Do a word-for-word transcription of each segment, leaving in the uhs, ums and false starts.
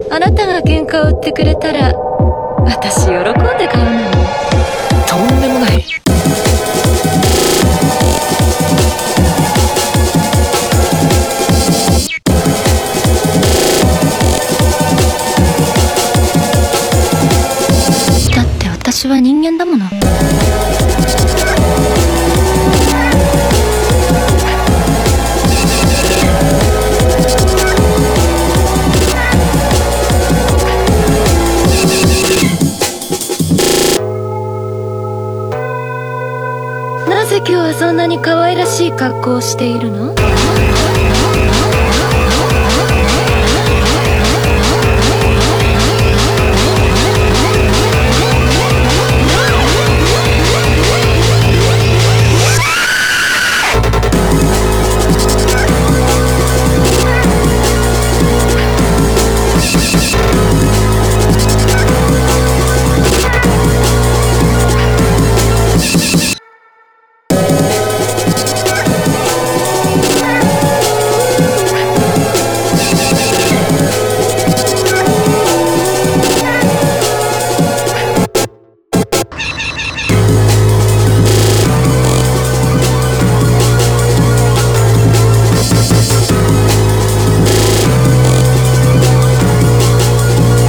あなたが喧嘩を売ってくれたら私喜んで買うのに。 とんでもない。 だって私は人間だもの。なぜ今日はそんなに可愛らしい格好をしているの？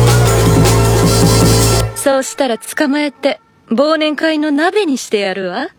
そうしたら捕まえて忘年会の鍋にしてやるわ。